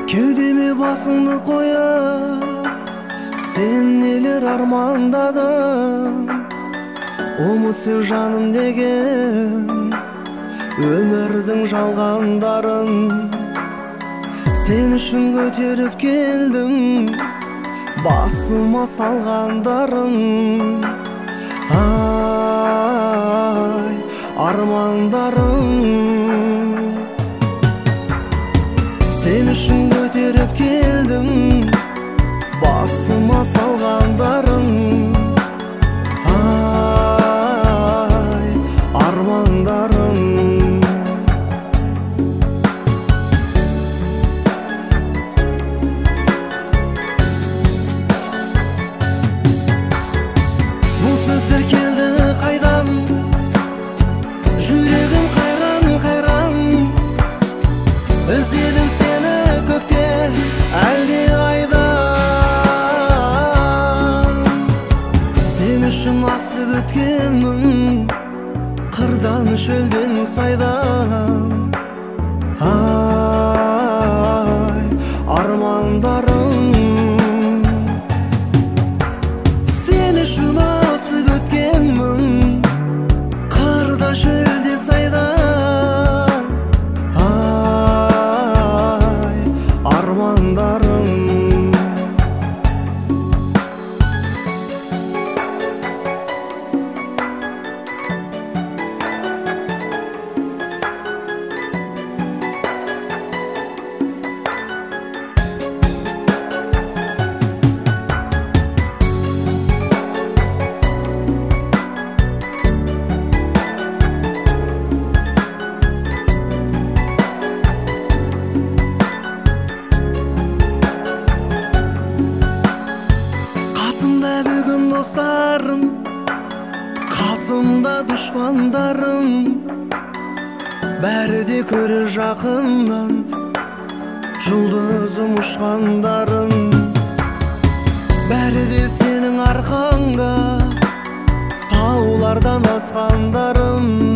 Кеудеме басыңды қоя, сен нелер армандадың. Ұмыт сен жаным деген өмірдің жалғандарын. Сен үшін көтеріп келдім басыма салғандарын. Ай, армандарым. Сен үшін көтеріп келдім басыма салғандарым. Ай, армандарым. Бұл сөздер келді қайдан? Жүрегім қайран, қайран. Іздедім сені көкте, әлде айдан. Сен үшін асып өткенмін қырдан, шөлден, сайдан. Ай, армандарым. Сен үшін асып өткенмін қырдан, шөлден, сайдан. Армандарым. Қасымда бүгін достарым, қасымда дұшпандарым. Бәрі де көрер жақыннан жұлдызым ұшқандарым. Бәрі де сенің арқаңда таулардан асқандарым.